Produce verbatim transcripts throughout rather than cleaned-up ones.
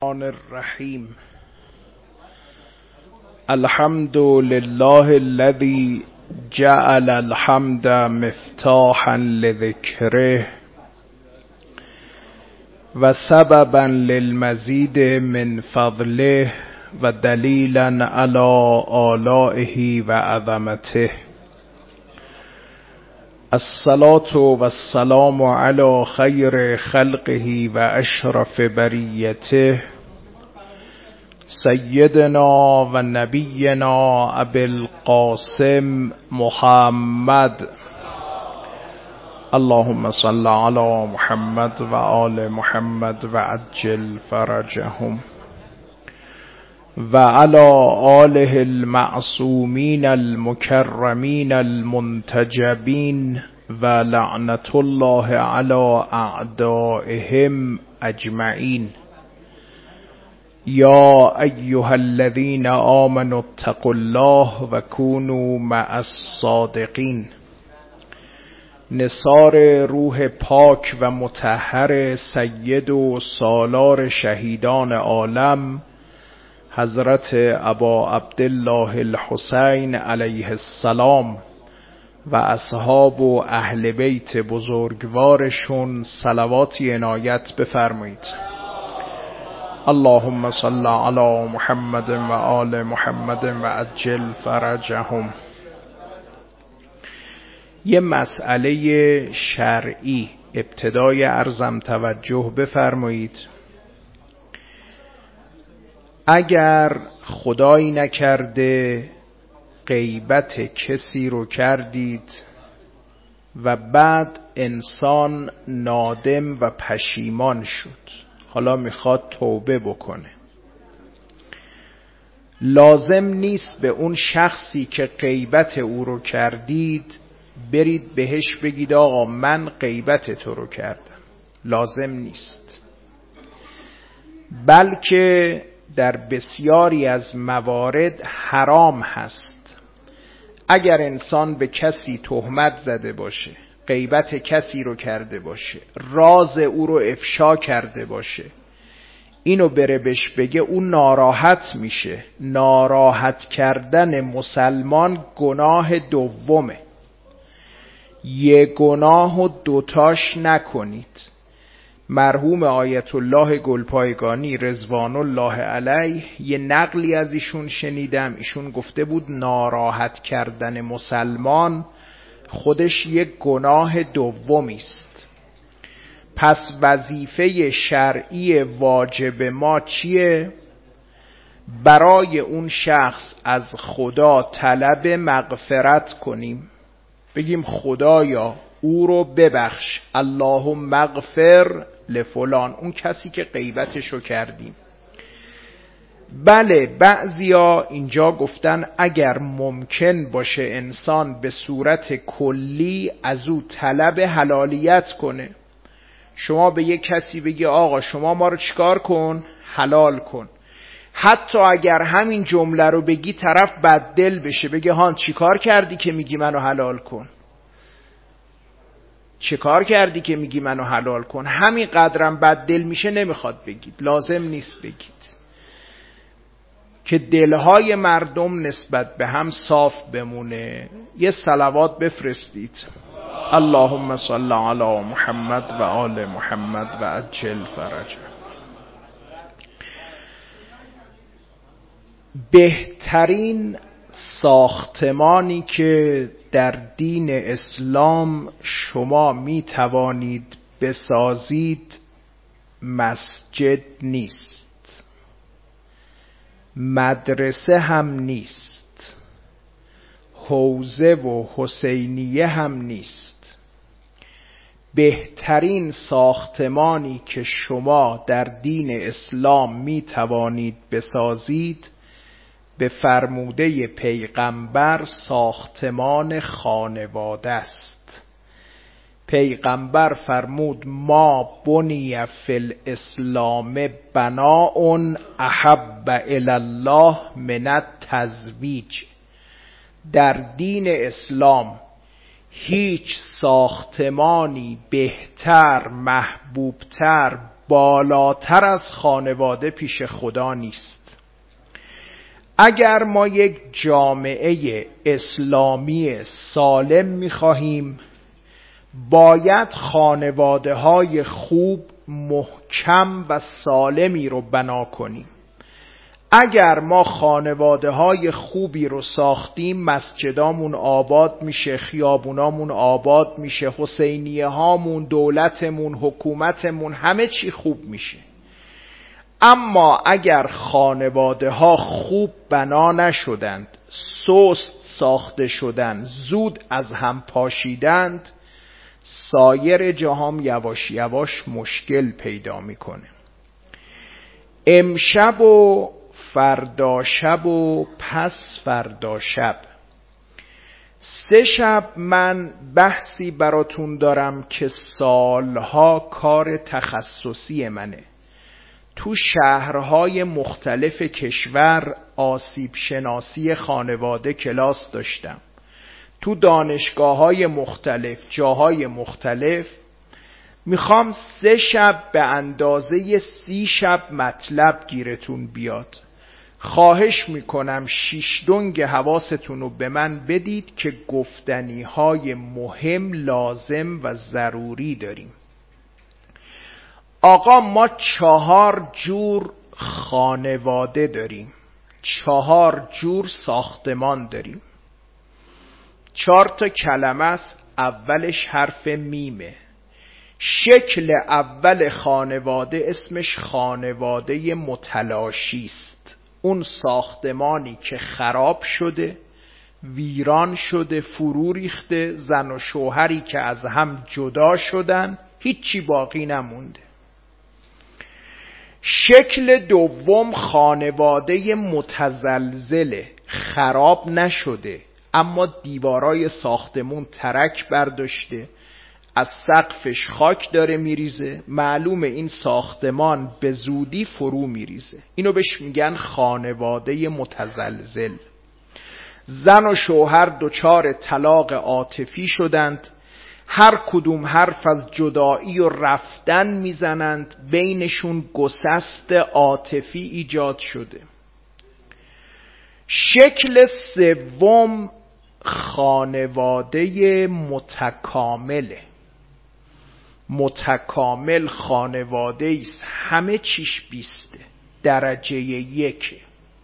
الرحیم. الحمد لله الذي جعل الحمد مفتاحا لذکره و سببا للمزید من فضله و دلیلا علی آلائه و عظمته. الصلاة والسلام علی خیر خلقه و اشرف بریته سیدنا و نبینا ابی القاسم محمد. اللهم صل علی محمد و آل محمد و عجل فرجهم و علی آله المعصومین المکرمین المنتجبین و لعنت الله علی اعدائهم اجمعین. یا ایها الذین آمنوا اتقوا الله و کونوا مع الصادقین. نثار روح پاک و مطهر سید و سالار شهیدان عالم حضرت ابا عبدالله الحسین علیه السلام و اصحاب و اهل بیت بزرگوارشون صلواتی عنایت بفرمایید. اللهم صل علی محمد و آل محمد و عجل فرجهم. یه مسئله شرعی ابتدای عرضم توجه بفرمایید. اگر خدایی نکرده غیبت کسی رو کردید و بعد انسان نادم و پشیمان شد، حالا میخواد توبه بکنه، لازم نیست به اون شخصی که غیبت او رو کردید برید بهش بگید آقا من غیبت تو رو کردم، لازم نیست. بلکه در بسیاری از موارد حرام هست اگر انسان به کسی تهمت زده باشه، غیبت کسی رو کرده باشه، راز او رو افشا کرده باشه، اینو بره بهش بگه، اون ناراحت میشه. ناراحت کردن مسلمان گناه دومه. یه گناه و دوتاش نکنید. مرحوم آیت الله گلپایگانی رضوان الله علیه یه نقلی از ایشون شنیدم، ایشون گفته بود ناراحت کردن مسلمان خودش یک گناه دومی است. پس وظیفه شرعی واجب ما چیه؟ برای اون شخص از خدا طلب مغفرت کنیم، بگیم خدایا او رو ببخش، اللهم مغفر لفلان، اون کسی که غیبتشو کردیم. بله بعضیا اینجا گفتن اگر ممکن باشه انسان به صورت کلی از او طلب حلالیت کنه. شما به یک کسی بگی آقا شما ما رو چیکار کن؟ حلال کن. حتی اگر همین جمله رو بگی طرف بددل بشه، بگه هان چیکار کردی که میگی منو حلال کن؟ چه کار کردی که میگی منو حلال کن؟ همین قدرم بد دل میشه، نمیخواد بگید، لازم نیست بگید که دلهای مردم نسبت به هم صاف بمونه. یه صلوات بفرستید. اللهم صل علی محمد و آل محمد و عجل فرجه. بهترین ساختمانی که در دین اسلام شما می توانید بسازید مسجد نیست، مدرسه هم نیست، حوزه و حسینیه هم نیست. بهترین ساختمانی که شما در دین اسلام می توانید بسازید به فرموده پیغمبر ساختمان خانواده است. پیغمبر فرمود ما بنی فی الاسلام بناء احب الی الله من التزویج. در دین اسلام هیچ ساختمانی بهتر، محبوبتر، بالاتر از خانواده پیش خدا نیست. اگر ما یک جامعه اسلامی سالم می‌خواهیم، باید خانواده های خوب، محکم و سالمی رو بنا کنیم. اگر ما خانواده های خوبی رو ساختیم، مسجدامون آباد میشه، خیابونامون آباد میشه، حسینیه هامون، دولتمون، حکومتمون، همه چی خوب میشه. اما اگر خانواده ها خوب بنا نشدند، سست ساخته شدند، زود از هم پاشیدند، سایر جهان یواش یواش مشکل پیدا میکنه. امشب و فردا شب و پس فردا شب، سه شب من بحثی براتون دارم که سالها کار تخصصی منه. تو شهرهای مختلف کشور آسیب شناسی خانواده کلاس داشتم. تو دانشگاه‌های مختلف، جاهای مختلف. میخوام سه شب به اندازه سی شب مطلب گیرتون بیاد. خواهش میکنم شیش دنگ حواستون رو به من بدید که گفتنی‌های مهم، لازم و ضروری داریم. آقا ما چهار جور خانواده داریم، چهار جور ساختمان داریم. چهار تا کلمه است، اولش حرف میمه. شکل اول خانواده اسمش خانواده متلاشی است. اون ساختمانی که خراب شده، ویران شده، فرو ریخته، زن و شوهری که از هم جدا شدن، هیچی باقی نمونده. شکل دوم خانواده متزلزله، خراب نشده اما دیوارای ساختمون ترک برداشته، از سقفش خاک داره میریزه، معلومه این ساختمان به زودی فرو میریزه. اینو بهش میگن خانواده متزلزل. زن و شوهر دچار طلاق عاطفی شدند، هر کدوم حرف از جدایی و رفتن میزنند، بینشون گسست عاطفی ایجاد شده. شکل سوم خانواده متکامله. متکامل خانواده است همه چیش بیسته، درجه یکه،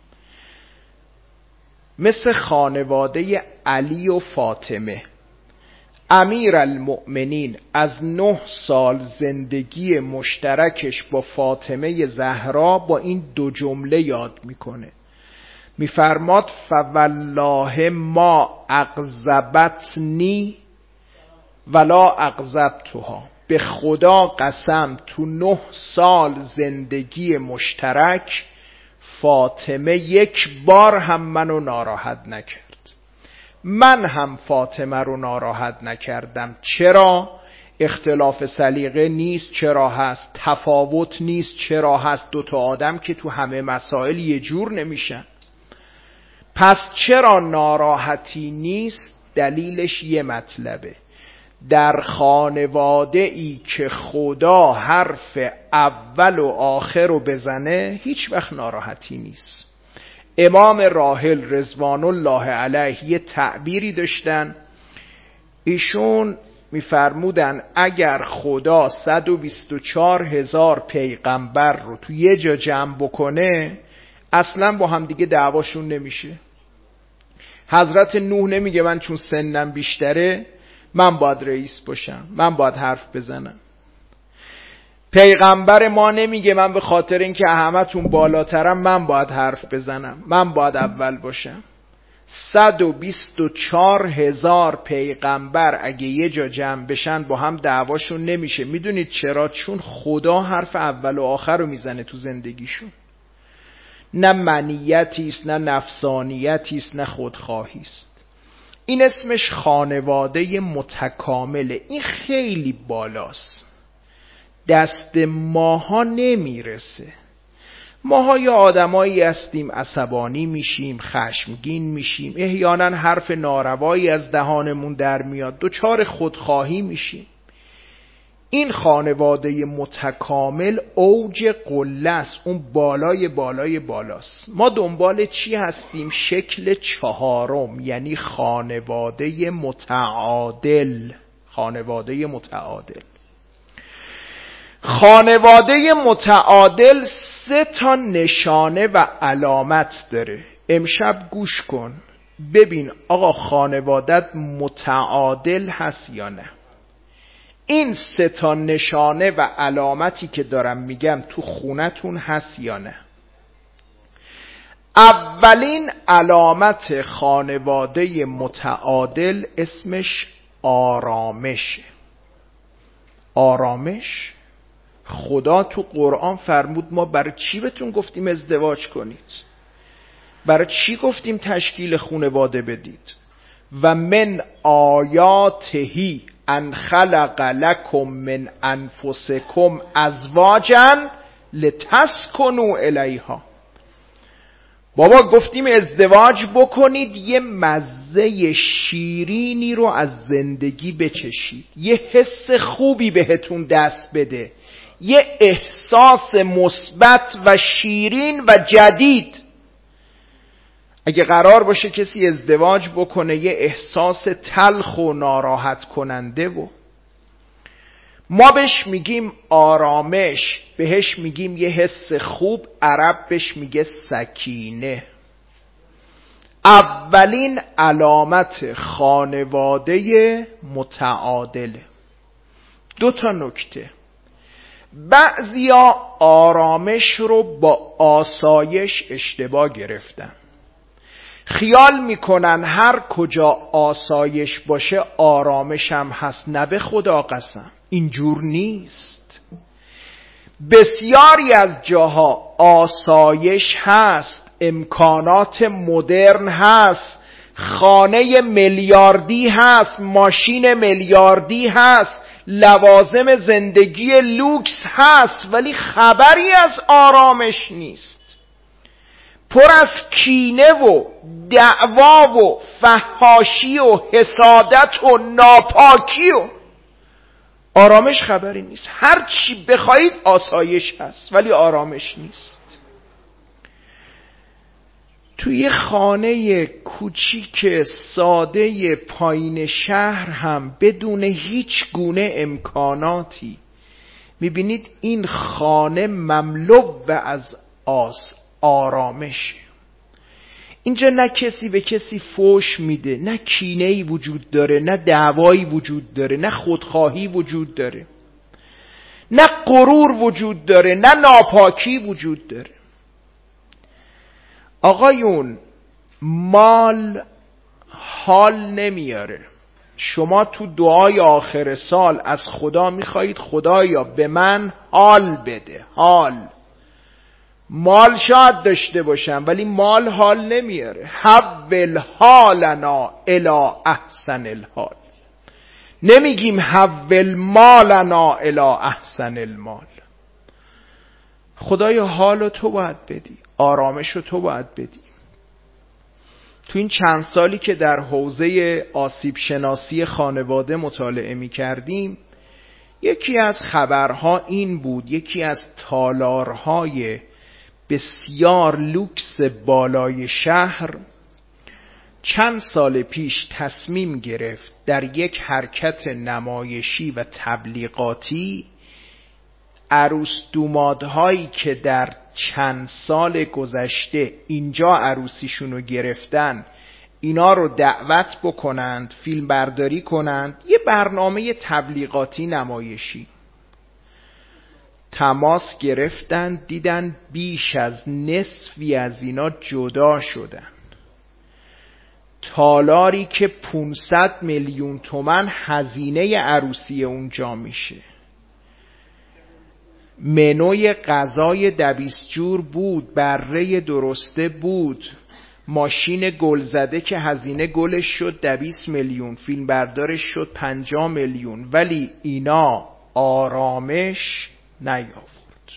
مثل خانواده علی و فاطمه. امیر المؤمنین از نه سال زندگی مشترکش با فاطمه زهرا با این دو جمله یاد میکنه. میفرماد فوالله ما اغضبتنی ولا اغضبتها. به خدا قسم تو نه سال زندگی مشترک فاطمه یک بار هم منو ناراحت نکرد، من هم فاطمه رو ناراحت نکردم. چرا؟ اختلاف سلیقه نیست، چرا هست؟ تفاوت نیست، چرا هست؟ دوتا آدم که تو همه مسائل یه جور نمیشن. پس چرا ناراحتی نیست؟ دلیلش یه مطلبه، در خانواده ای که خدا حرف اول و آخر رو بزنه هیچ وقت ناراحتی نیست. امام راحل رضوان الله علیه یه تعبیری داشتن، ایشون میفرمودن اگر خدا صد و بیست و چهار هزار پیغمبر رو تو یه جا جمع بکنه اصلا با هم دیگه دعواشون نمیشه. حضرت نوح نمیگه من چون سنم بیشتره من باید رئیس باشم، من باید حرف بزنم. پیغمبر ما نمیگه من به خاطر اینکه همتون بالاترم من باید حرف بزنم، من باید اول باشم. صد و بیست و چهار هزار پیغمبر اگه یه جا جمع بشن با هم دعواشون نمیشه. میدونید چرا؟ چون خدا حرف اول و آخر رو میزنه تو زندگیشون. نه منیتی است، نه نفسانیتی است، نه خودخواهی است. این اسمش خانواده متکامله. این خیلی بالاست، دست ماها نمیرسه. ماها یا آدمایی هستیم عصبانی میشیم، خشمگین میشیم، احیانا حرف ناروایی از دهانمون در میاد، دوچار خودخواهی میشیم. این خانواده متکامل اوج قله است، اون بالای بالای بالاست. ما دنبال چی هستیم؟ شکل چهارم، یعنی خانواده متعادل. خانواده متعادل خانواده متعادل سه تا نشانه و علامت داره. امشب گوش کن ببین آقا خانوادت متعادل هست یا نه. این سه تا نشانه و علامتی که دارم میگم تو خونتون هست یا نه. اولین علامت خانواده متعادل اسمش آرامشه. آرامش خدا تو قرآن فرمود ما برای چی بهتون گفتیم ازدواج کنید؟ برای چی گفتیم تشکیل خانواده بدید؟ و من آیاتهی ان خلق لکم من انفسکم ازواجا لتسکنوا الیها. بابا گفتیم ازدواج بکنید یه مزه شیرینی رو از زندگی بچشید، یه حس خوبی بهتون دست بده، یه احساس مثبت و شیرین و جدید. اگه قرار باشه کسی ازدواج بکنه یه احساس تلخ و ناراحت کننده و ما بهش میگیم آرامش، بهش میگیم یه حس خوب، عرب بهش میگه سکینه. اولین علامت خانواده متعادله. دو تا نکته. بعضیا آرامش رو با آسایش اشتباه گرفتن، خیال میکنن هر کجا آسایش باشه آرامش هم هست. نه به خدا قسم اینجور نیست. بسیاری از جاها آسایش هست، امکانات مدرن هست، خانه میلیاردی هست، ماشین میلیاردی هست، لوازم زندگی لوکس هست، ولی خبری از آرامش نیست. پر از کینه و دعوا و فحاشی و حسادت و ناپاکی و آرامش خبری نیست. هر چی بخواید آسایش هست ولی آرامش نیست. توی خانه کوچیک ساده پایین شهر هم بدون هیچ گونه امکاناتی میبینید این خانه مملو از آس آرامش. اینجا نه کسی به کسی فوش میده، نه کینه‌ای وجود داره، نه دعوایی وجود داره، نه خودخواهی وجود داره، نه غرور وجود داره، نه ناپاکی وجود داره. آقایون مال حال نمیاره. شما تو دعای آخر سال از خدا میخواهید خدایا به من حال بده. حال مال شاید داشته باشم ولی مال حال نمیاره. حول حالنا الی احسن الحال. نمیگیم حول مالنا الی احسن المال. خدایا حالو تو باید بدی، آرامشو تو باید بدی. تو این چند سالی که در حوزه آسیب شناسی خانواده مطالعه می کردیم، یکی از خبرها این بود، یکی از تالارهای بسیار لوکس بالای شهر چند سال پیش تصمیم گرفت در یک حرکت نمایشی و تبلیغاتی عروس دومادهایی که در چند سال گذشته اینجا عروسیشونو گرفتن اینا رو دعوت بکنند، فیلم برداری کنند، یه برنامه تبلیغاتی نمایشی. تماس گرفتن دیدن بیش از نصفی از اینا جدا شدن. تالاری که پانصد میلیون تومان هزینه عروسی اونجا میشه. منوی غذای دویستجور بود، بره درسته بود، ماشین گل زده که هزینه گلش شد دویست میلیون، فیلم بردارش شد پنجاه میلیون، ولی اینا آرامش نیاورد.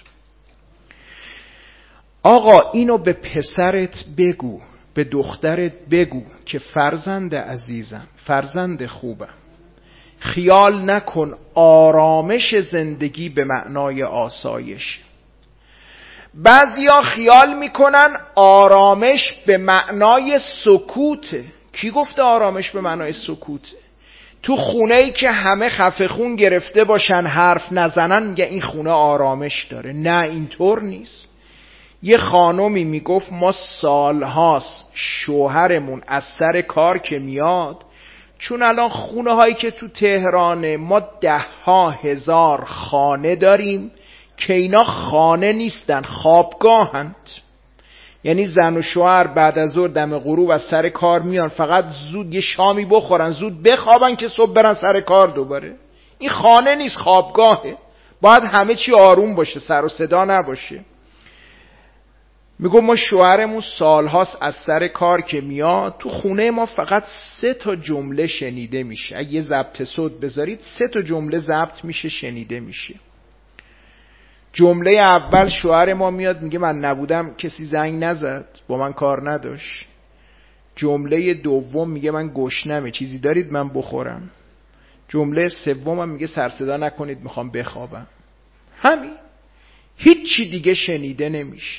آقا اینو به پسرت بگو، به دخترت بگو که فرزند عزیزم، فرزند خوبم، خیال نکن آرامش زندگی به معنای آسایش. بعضیا خیال میکنن آرامش به معنای سکوته. کی گفته آرامش به معنای سکوته؟ تو خونه‌ای که همه خفه خون گرفته باشن حرف نزنن میگه این خونه آرامش داره. نه، اینطور نیست. یه خانومی میگفت ما سالهاست شوهرمون از سر کار که میاد، چون الان خونه هایی که تو تهرانه ما ده ها هزار خانه داریم که اینا خانه نیستن، خوابگاهند. یعنی زن و شوهر بعد از ظهر دم غروب از سر کار میان فقط زود یه شامی بخورن، زود بخوابن که صبح برن سر کار دوباره. این خانه نیست، خوابگاهه. باید همه چی آروم باشه، سر و صدا نباشه. میگو ما شوهرمون سالهاست از سر کار که میاد تو خونه ما فقط سه تا جمله شنیده میشه. اگه یه ضبط صوت بذارید سه تا جمله ضبط میشه، شنیده میشه. جمله اول شوهر ما میاد میگه من نبودم کسی زنگ نزد، با من کار نداشت. جمله دوم میگه من گشنمه، چیزی دارید من بخورم. جمله سومم میگه سر صدا نکنید میخوام بخوابم. همین، هیچی دیگه شنیده نمیشه.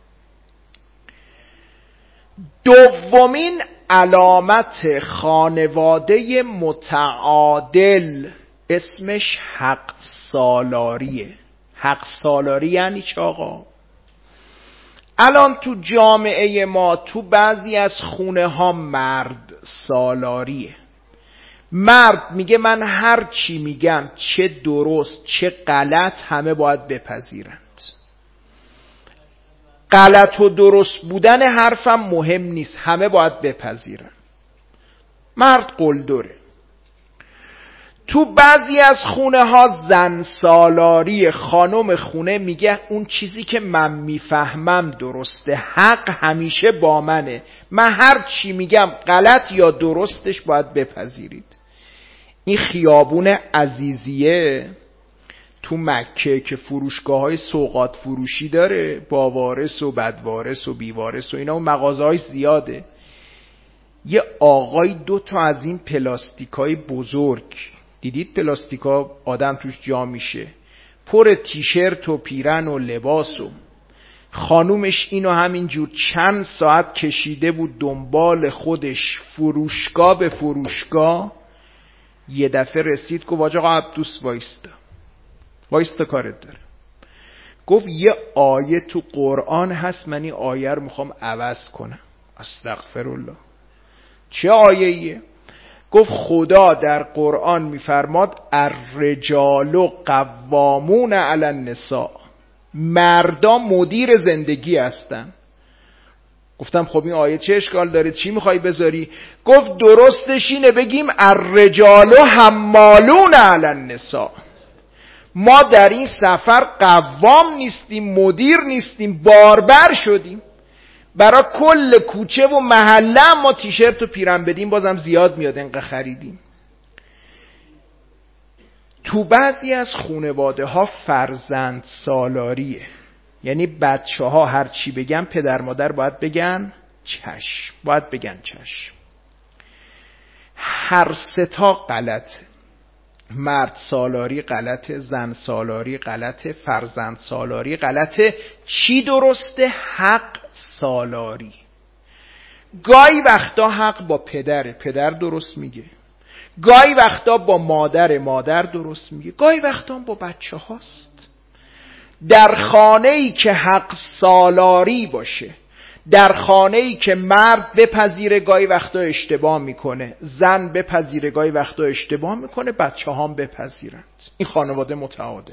دومین علامت خانواده متعادل اسمش حق سالاریه. حق سالاری یعنی چه آقا؟ الان تو جامعه ما تو بعضی از خونه ها مرد سالاریه. مرد میگه من هر چی میگم چه درست چه غلط همه باید بپذیرند. غلط و درست بودن حرفم مهم نیست، همه باید بپذیرن. مرد قلدره. تو بعضی از خونه ها زن سالاری. خانم خونه میگه اون چیزی که من میفهمم درسته، حق همیشه با منه، من هر چی میگم غلط یا درستش باید بپذیرید. این خیابون عزیزیه تو مکه که فروشگاه های سوغات فروشی داره، با وارث و بدوارث و بیوارث و اینا، و مغازه های زیاده. یه آقای دو تا از این پلاستیک های بزرگ، دیدید پلاستیک ها آدم توش جا میشه، پر تیشرت و پیرن و لباس، و خانومش اینو همینجور چند ساعت کشیده بود دنبال خودش فروشگاه به فروشگاه. یه دفعه رسید گفت واج آقا عبدوس وایستا وایستا کارت داره. گفت یه آیه تو قرآن هست من این آیه رو میخوام عوض کنم. استغفرالله. چه آیه‌ایه؟ گفت خدا در قرآن میفرماد الرجال قوامون علی النساء، مردا مدیر زندگی هستن. گفتم خب این آیه چه اشکال داره، چی میخوای بذاری؟ گفت درستش اینه بگیم الرجال حمالون علی النساء. ما در این سفر قوام نیستیم، مدیر نیستیم، باربر شدیم. برای کل کوچه و محله ما تیشرت و پیرن بدیم بازم زیاد میاد، انقدر خریدیم. تو بعضی از خانواده ها فرزند سالاریه. یعنی بچه ها هر چی بگن پدر مادر باید بگن چشم، باید بگن چشم. هر سه تا غلط. مرد سالاری غلطه، زن سالاری غلطه، فرزند سالاری غلطه. چی درسته؟ حق سالاری. گاهی وقتا حق با پدره، پدر درست میگه. گاهی وقتا با مادر، مادر درست میگه. گاهی وقتا با بچه هاست. در خانه‌ای که حق سالاری باشه، در خانه‌ای که مرد بپذیره گاهی وقتا اشتباه میکنه، زن بپذیره گاهی وقتا اشتباه میکنه، بچه هم بپذیرند. این خانواده متعادل.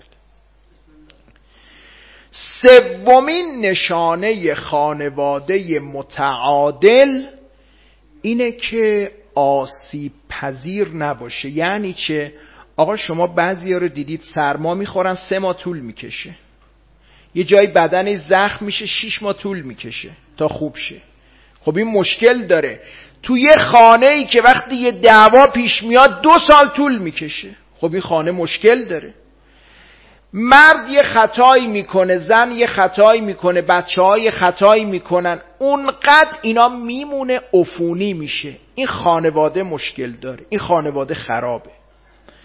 سومین نشانه خانواده متعادل اینه که آسیب پذیر نباشه. یعنی چه؟ آقا شما بعضیا رو دیدید سرما میخورن سه ماه طول میکشه، یه جای بدنش زخم میشه شیش ماه طول میکشه تا خوب شه. خب این مشکل داره. تو یه خانه ای که وقتی یه دعوا پیش میاد دو سال طول میکشه، خب این خانه مشکل داره. مرد یه خطایی میکنه، زن یه خطایی میکنه، بچه ها یه خطایی میکنن، اونقدر اینا میمونه عفونی میشه. این خانواده مشکل داره، این خانواده خرابه.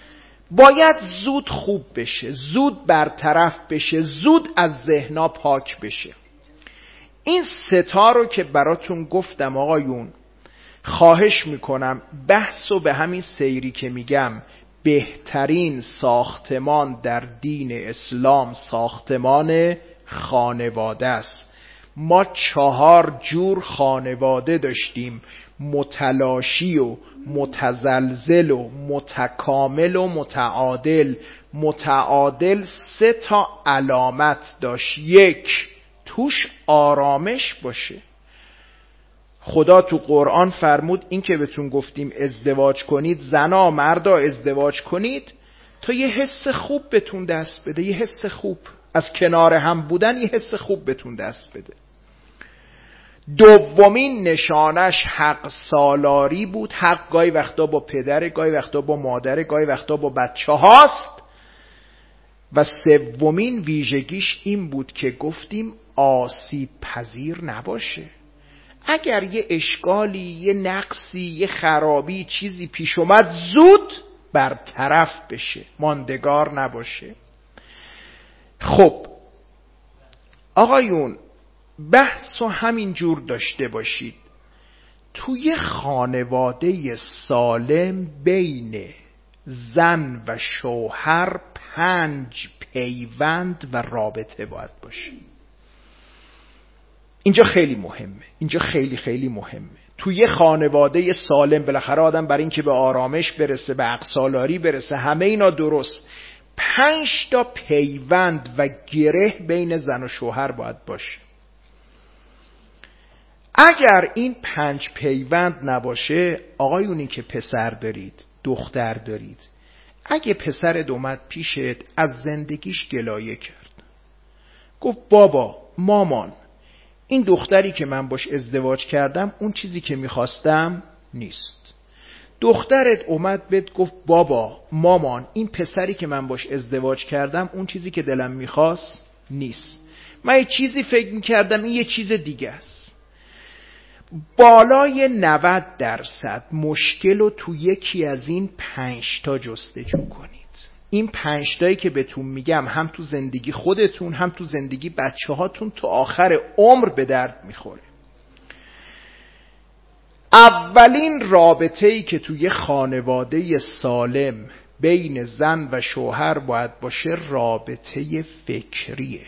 باید زود خوب بشه، زود برطرف بشه، زود از ذهن‌ها پاک بشه. این ستا رو که براتون گفتم آقایون، خواهش میکنم بحث و به همین سیری که میگم بهترین ساختمان در دین اسلام ساختمان خانواده است. ما چهار جور خانواده داشتیم: متلاشی و متزلزل و متکامل و متعادل. متعادل سه تا علامت داشت. یک، توش آرامش باشه. خدا تو قرآن فرمود این که بهتون گفتیم ازدواج کنید، زنا مردا ازدواج کنید تا یه حس خوب بهتون دست بده، یه حس خوب از کنار هم بودن، یه حس خوب بهتون دست بده. دومین نشانش حق سالاری بود. حق گاهی وقتا با پدر، گاهی وقتا با مادر، گاهی وقتا با بچه هاست. و سومین ویژگیش این بود که گفتیم آسیب پذیر نباشه. اگر یه اشکالی، یه نقصی، یه خرابی، چیزی پیش اومد زود برطرف بشه، ماندگار نباشه. خب آقایون، بحث رو همین جور داشته باشید. توی خانواده سالم بین زن و شوهر پنج پیوند و رابطه باید باشه. اینجا خیلی مهمه، اینجا خیلی خیلی مهمه. توی خانواده سالم بالاخره آدم برای اینکه به آرامش برسه، به عقل‌سالاری برسه، همه اینا درست، پنج تا پیوند و گره بین زن و شوهر باید باشه. اگر این پنج پیوند نباشه، آقایونی که پسر دارید، دختر دارید، اگه پسرت اومد پیشت از زندگیش گلایه کرد، گفت بابا، مامان، این دختری که من باش ازدواج کردم اون چیزی که میخواستم نیست. دخترت اومد بهت گفت بابا، مامان، این پسری که من باش ازدواج کردم اون چیزی که دلم میخواست نیست. من یه چیزی فکر میکردم، این یه چیز دیگه است. بالای نود درصد مشکل رو تو یکی از این پنج تا جستجو کنید. این پنج تایی که بهتون میگم هم تو زندگی خودتون، هم تو زندگی بچه هاتون تا آخر عمر به درد میخوره. اولین رابطه‌ای که توی خانواده سالم بین زن و شوهر باید باشه رابطه فکریه.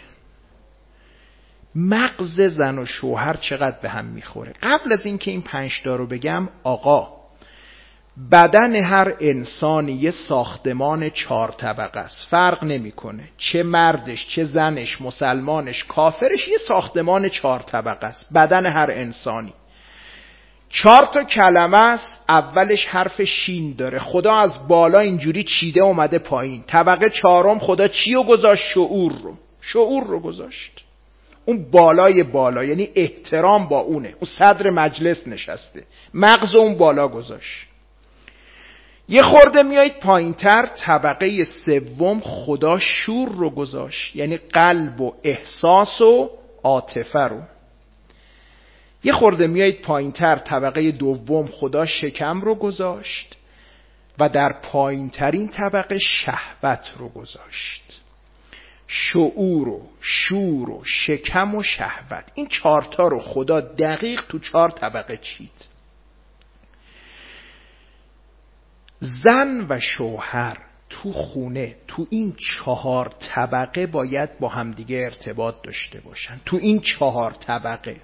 مغز زن و شوهر چقدر به هم میخوره. قبل از اینکه این پنج تا رو بگم، آقا، بدن هر انسانی یه ساختمان چهار طبقه است. فرق نمیکنه چه مردش، چه زنش، مسلمانش، کافرش، یه ساختمان چهار طبقه است بدن هر انسانی. چهار تا کلمه است. اولش حرف شین داره. خدا از بالا اینجوری چیده اومده پایین. طبقه چهارم خدا چی رو گذاشت؟ شعور رو. شعور رو گذاشت. اون بالای بالا، یعنی احترام با اونه. اون صدر مجلس نشسته. مغز اون بالا گذاشت. یه خورده میایید پایینتر، طبقه سوم خدا شور رو گذاشت، یعنی قلب و احساس و عاطفه رو. یه خورده میایید پایینتر، طبقه دوم خدا شکم رو گذاشت و در پایینترین طبقه شهوت رو گذاشت. شعور و شور و شکم و شهوت، این چهارتا رو خدا دقیق تو چهار طبقه چید. زن و شوهر تو خونه تو این چهار طبقه باید با همدیگه ارتباط داشته باشن. تو این چهار طبقه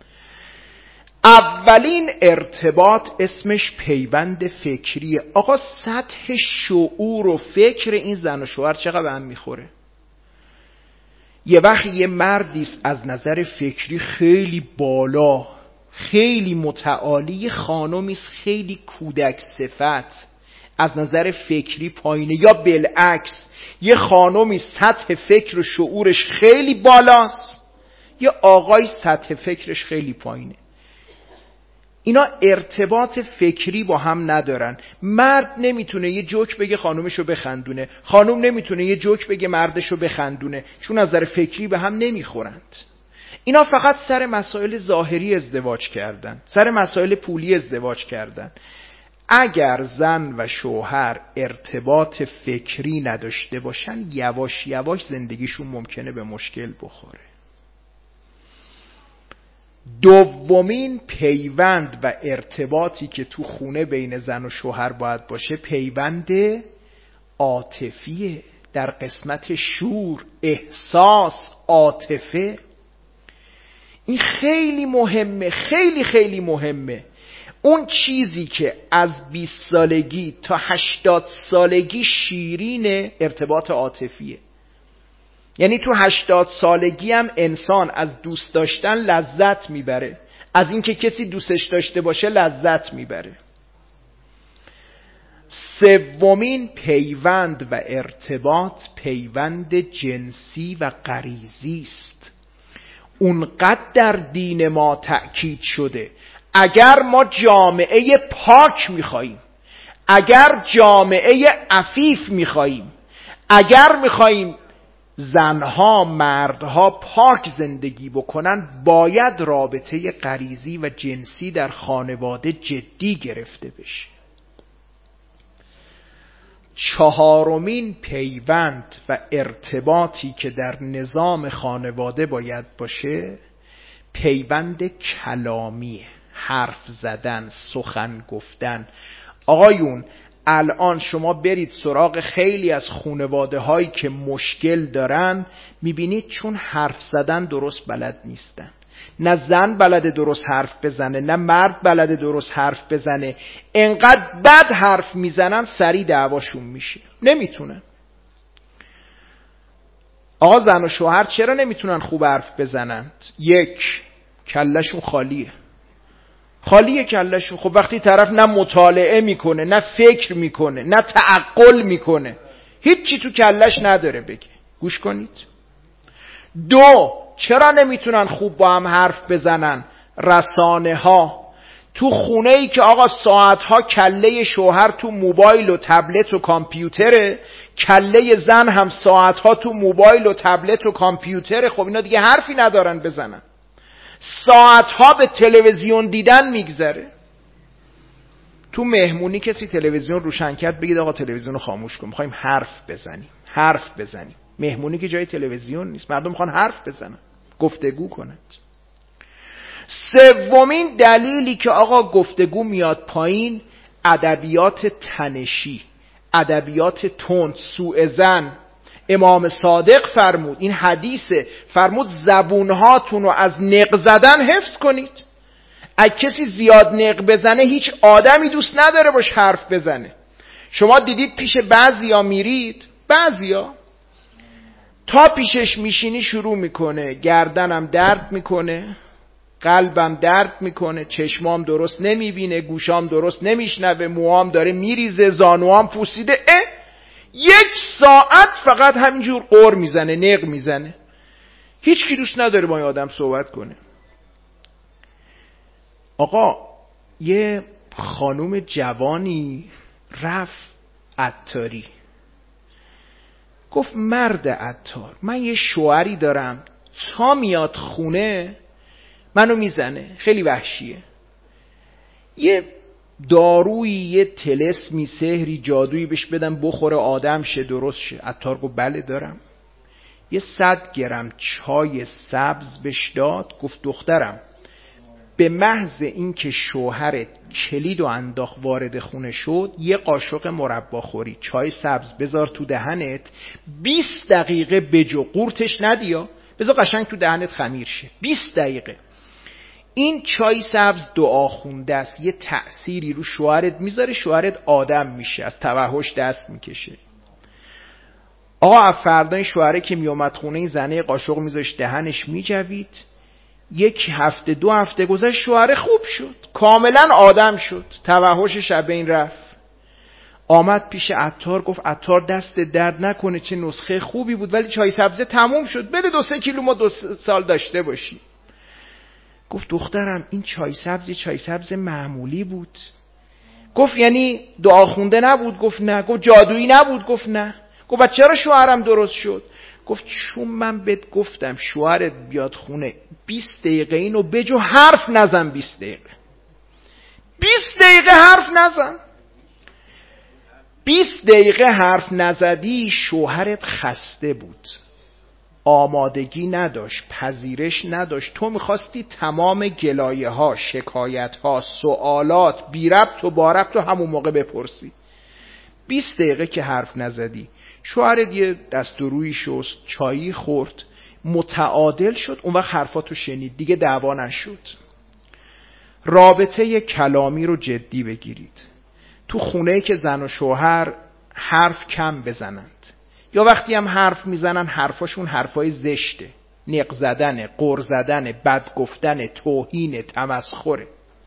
اولین ارتباط اسمش پیوند فکریه. آقا، سطح شعور و فکر این زن و شوهر چقدر به هم میخوره. یه وقت یه مردیست از نظر فکری خیلی بالا، خیلی متعالی، یه خانومیست خیلی کودک صفت، از نظر فکری پایینه. یا بالعکس، یه خانومی سطح فکر و شعورش خیلی بالاست، یه آقای سطح فکرش خیلی پایینه. اینا ارتباط فکری با هم ندارن. مرد نمیتونه یه جوک بگه خانومشو بخندونه، خانوم نمیتونه یه جوک بگه مردشو بخندونه، چون از نظر فکری به هم نمیخورند. اینا فقط سر مسائل ظاهری ازدواج کردن، سر مسائل پولی ازدواج کردن. اگر زن و شوهر ارتباط فکری نداشته باشن یواش یواش زندگیشون ممکنه به مشکل بخوره. دومین پیوند و ارتباطی که تو خونه بین زن و شوهر باید باشه پیوند عاطفیه، در قسمت شور، احساس، عاطفه. این خیلی مهمه، خیلی خیلی مهمه. اون چیزی که از بیست سالگی تا هشتاد سالگی شیرین ارتباط عاطفیه. یعنی تو هشتاد سالگی هم انسان از دوست داشتن لذت میبره، از اینکه کسی دوستش داشته باشه لذت میبره. سومین پیوند و ارتباط پیوند جنسی و غریزی است. اونقدر در دین ما تأکید شده اگر ما جامعه پاک میخواییم، اگر جامعه عفیف میخواییم، اگر میخواییم زنها مردها پاک زندگی بکنن، باید رابطه غریزی و جنسی در خانواده جدی گرفته بشه. چهارمین پیوند و ارتباطی که در نظام خانواده باید باشه پیوند کلامیه، حرف زدن، سخن گفتن. آقایون الان شما برید سراغ خیلی از خانواده هایی که مشکل دارن، میبینید چون حرف زدن درست بلد نیستن. نه زن بلده درست حرف بزنه، نه مرد بلده درست حرف بزنه. انقدر بد حرف میزنن سریع دعواشون میشه، نمیتونن. آقا زن و شوهر چرا نمیتونن خوب حرف بزنند؟ یک، کلشون خالیه، خالیه کلشون. خب وقتی طرف نه مطالعه میکنه، نه فکر میکنه، نه تعقل میکنه، هیچی تو کلش نداره بگه. گوش کنید. دو، چرا نمیتونن خوب با هم حرف بزنن؟ رسانه ها. تو خونه ای که آقا ساعت ها کله شوهر تو موبایل و تبلت و کامپیوتره، کله زن هم ساعت ها تو موبایل و تبلت و کامپیوتره، خب اینا دیگه حرفی ندارن بزنن. ساعت ها به تلویزیون دیدن میگذره. تو مهمونی کسی تلویزیون روشن کرد، بگید آقا تلویزیون رو خاموش کن، میخوایم حرف بزنیم، حرف بزنیم. مهمونی که جای تلویزیون نیست، مردم میخوان حرف بزنن، گفتگو کنند. سومین دلیلی که آقا گفتگو میاد پایین، ادبیات تنشی، ادبیات تند، سوء ظن. امام صادق فرمود، این حدیثه، فرمود زبونهاتون رو از نق زدن حفظ کنید. اگه کسی زیاد نق بزنه هیچ آدمی دوست نداره باش حرف بزنه. شما دیدید پیش بعضیا میرید، بعضیا تا پیشش میشینی شروع میکنه گردنم درد میکنه، قلبم درد میکنه، چشمام درست نمیبینه، گوشام درست نمیشنوه، موام داره میریزه، زانوام پوسیده. اه یک ساعت فقط همینجور قور میزنه، نق میزنه. هیچ کی دوست نداره با این آدم صحبت کنه. آقا یه خانوم جوانی رفت عطاری، گفت مرد عطار، من یه شوهری دارم تا میاد خونه منو میزنه، خیلی وحشیه. یه دارویی، یه طلسمی، سحری، جادویی بهش بدم بخوره آدم شه، درست شه. عطار گفت بله دارم. یه صد گرم چای سبز بهش داد، گفت دخترم به محض اینکه شوهرت کلید و انداخت وارد خونه شد، یه قاشق مربا خوری، چای سبز بذار تو دهنت، بیست دقیقه بجو، قورتش ندیا، بذار قشنگ تو دهنت خمیر شه، بیست دقیقه. این چای سبز دعا خونده است، یه تأثیری رو شوهرت میذاره، شوهرت آدم میشه، از توحش دست میکشه. آقا از فردای شوهره که میومد خونه، این زنه قاشق میذاشت دهنش میجوید. یک هفته دو هفته گذشت، شوهره خوب شد، کاملا آدم شد، توحشش از بین رفت. آمد پیش عطار، گفت عطار دست درد نکنه، چه نسخه خوبی بود، ولی چای سبزه تموم شد، بده دو سه کیلو ما دو سال داشته باشی. گفت دخترم این چای سبز چای سبز معمولی بود. گفت یعنی دعا خونده نبود؟ گفت نه. گفت جادویی نبود؟ گفت نه. گفت چرا شوهرم درست شد؟ گفت چون من بهت گفتم شوهرت بیاد خونه بیست دقیقه اینو بجو، حرف نزن، بیست دقیقه بیست دقیقه حرف نزن. بیست دقیقه حرف نزدی، شوهرت خسته بود، آمادگی نداشت، پذیرش نداشت، تو میخواستی تمام گلایه ها، شکایت ها، سوالات بی ربط و با ربط تو همون موقع بپرسی. بیست دقیقه که حرف نزدی، شوهرت یه دست و روی شست، چایی خورد، متعادل شد، اون وقت حرفاتو شنید، دیگه دعوا نشد. رابطه کلامی رو جدی بگیرید. تو خونه‌ای که زن و شوهر حرف کم بزنند، یا وقتی هم حرف میزنن حرفاشون حرفای زشته، نق زدن، قر زدن، بد گفتن، توهین، تمسخره.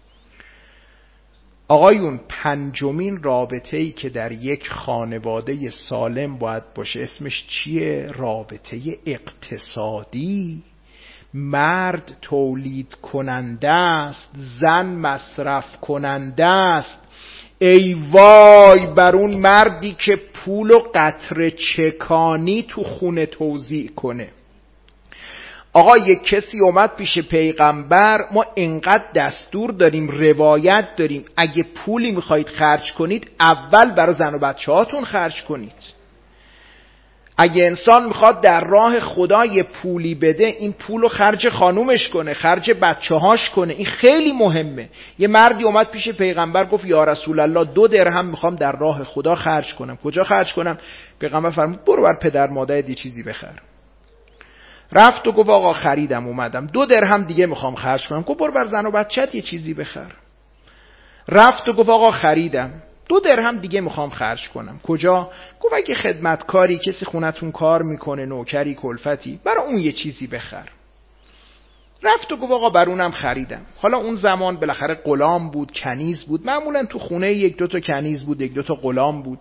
آقایون، پنجمین رابطه‌ای که در یک خانواده سالم باید باشه اسمش چیه؟ رابطه اقتصادی. مرد تولید کننده است، زن مصرف کننده است. ای وای بر اون مردی که پول و قطره چکانی تو خونه توزیع کنه. آقا یک کسی اومد پیش پیغمبر، ما انقدر دستور داریم، روایت داریم، اگه پولی میخواید خرج کنید اول برای زن و بچه هاتون خرج کنید. اگه انسان میخواد در راه خدا یه پولی بده، این پولو خرج خانومش کنه، خرج بچه هاش کنه، این خیلی مهمه. یه مردی اومد پیش پیغمبر گفت یا رسول الله دو درهم میخوام در راه خدا خرج کنم، کجا خرج کنم؟ پیغمبر فرمود برو بر پدر مادرت یه چیزی بخر. رفت و گفت آقا خریدم اومدم. دو درهم دیگه میخوام خرج کنم. گفت برو بر زن و بچت یه چیزی بخر. رفت و گفت آقا خریدم. دو درهم دیگه میخوام خرج کنم. کجا؟ گفت اگه خدمتکاری، کسی خونتون کار میکنه، نوکری، کلفتی، برای اون یه چیزی بخر. رفت و گفت آقا بر اونم خریدم. حالا اون زمان بالاخره غلام بود، کنیز بود، معمولا تو خونه یک دو تا کنیز بود، یک دو تا غلام بود.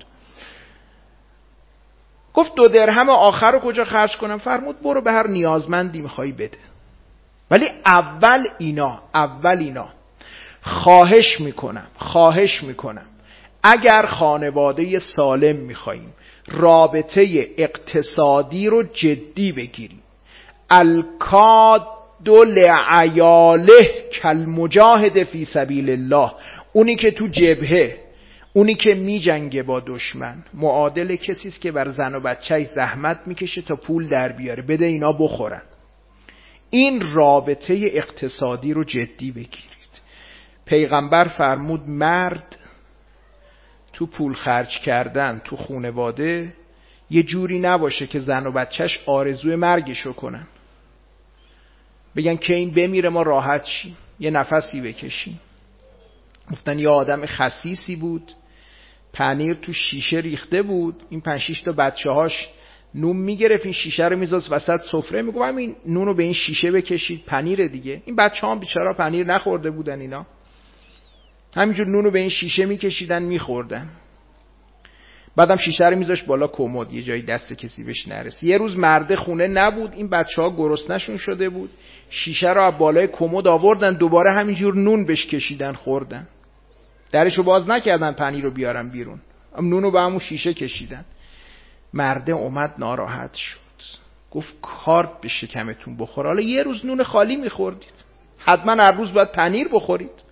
گفت دو درهم آخر رو کجا خرج کنم؟ فرمود برو به هر نیازمندی میخوای بده. ولی اول اینا اول اینا خواهش میکنم خواهش میکنم اگر خانواده سالم میخواییم، رابطه اقتصادی رو جدی بگیریم. الکاد لعیاله کالمجاهد فی سبیل الله. اونی که تو جبهه، اونی که می جنگه با دشمن، معادل کسی است که بر زن و بچه‌اش زحمت میکشه تا پول در بیاره، بده اینا بخورن. این رابطه اقتصادی رو جدی بگیرید. پیغمبر فرمود مرد تو پول خرج کردن تو خانواده یه جوری نباشه که زن و بچه‌اش آرزوی مرگشو کنن، بگن که این بمیره ما راحت شیم، یه نفسی بکشیم. گفتن یه آدم خسیسی بود، پنیر تو شیشه ریخته بود، این پنج شش تا بچه‌هاش نون میگرفت، این شیشه رو میذاشت وسط سفره، میگم همین نون رو به این شیشه بکشید، پنیر دیگه. این بچه‌ها هم بیچارا پنیر نخورده بودن، اینا همینجور نون رو به این شیشه میکشیدن میخوردن. بعدم شیشه رو میذاشت بالا کمد، یه جایی دست کسی بهش نرسه. یه روز مرده خونه نبود، این بچه‌ها گرسنه‌شون شده بود، شیشه رو از بالای کمد آوردن، دوباره همینجور نون بهش کشیدن خوردن. درشو باز نکردن پنیر رو بیارن بیرون، هم نون رو به همون شیشه کشیدن. مرده اومد ناراحت شد، گفت کارد به شکمتون بخور، حالا یه روز نون خالی میخوردید، حتما هر روز باید پنیر بخورید.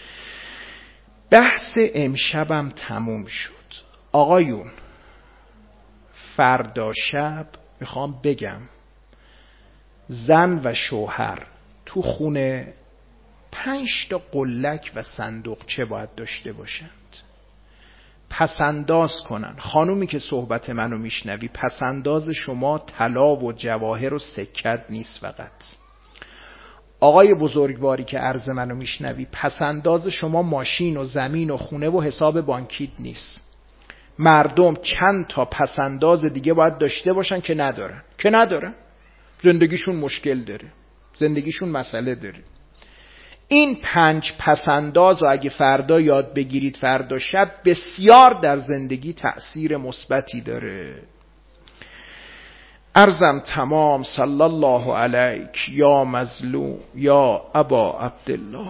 بحث امشبم تموم شد. آقایون، فردا شب میخوام بگم زن و شوهر تو خونه پنج تا قلک و صندوقچه باید داشته باشند. پسنداز کنن. خانومی که صحبت منو میشنوی، پسنداز شما طلا و جواهر و سکت نیست فقط. آقای بزرگواری که عرض منو میشنوی، پسنداز شما ماشین و زمین و خونه و حساب بانکیت نیست. مردم چند تا پسنداز دیگه باید داشته باشن که ندارن که ندارن زندگیشون مشکل داره، زندگیشون مسئله داره. این پنج پسنداز رو اگه فردا یاد بگیرید، فردا شب بسیار در زندگی تأثیر مثبتی داره. عرضم تمام. صلی الله علیک یا مظلوم یا ابا عبدالله.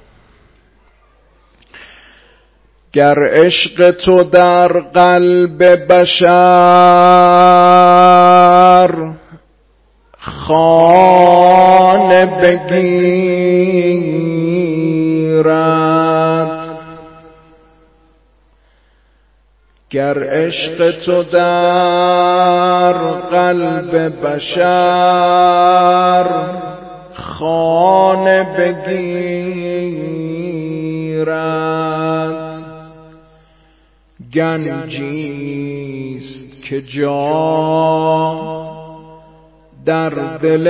گر عشق تو در قلب بشر خانه بگیرد، گر عشق تو در قلب بشر خانه بگیرد، گنجیست که جا در دل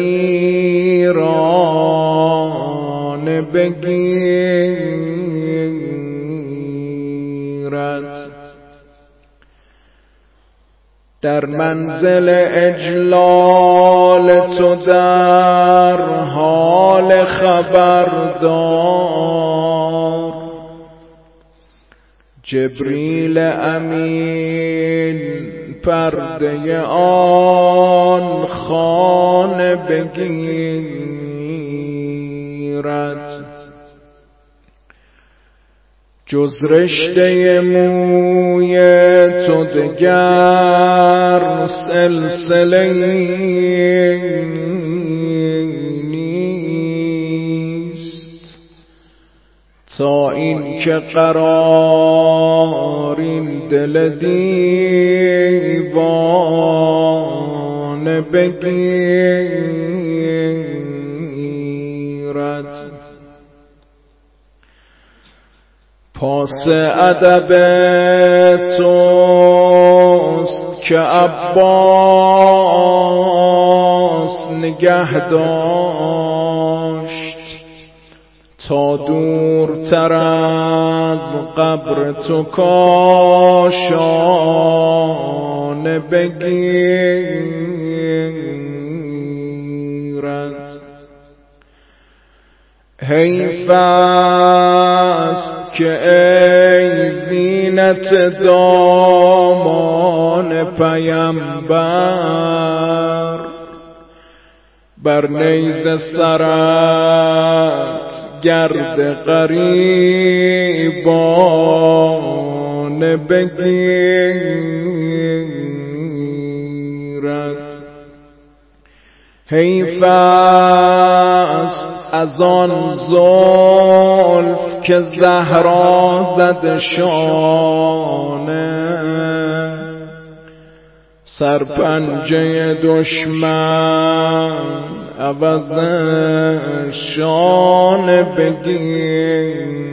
ویرانه بگیرد. در منزل اجلال تو در حال خبردار، جبریل امین پرده آن خانه بگیرد. جز رشته موی تو دگر سلسله نیست، تا این که قرار این دل دیوانه بگیرد. پاس ادب توست که عباس نگه داشت، تا دورتر از قبر تو کاشانه بگیرد. حیف است که ای زینت دامان پیمبر، بر نیزه سرت گرد غریبانه بگیرد. حیف است از آن زلف که زهرا زد شانه، سرپنجه دشمن عوض شانه بگیر.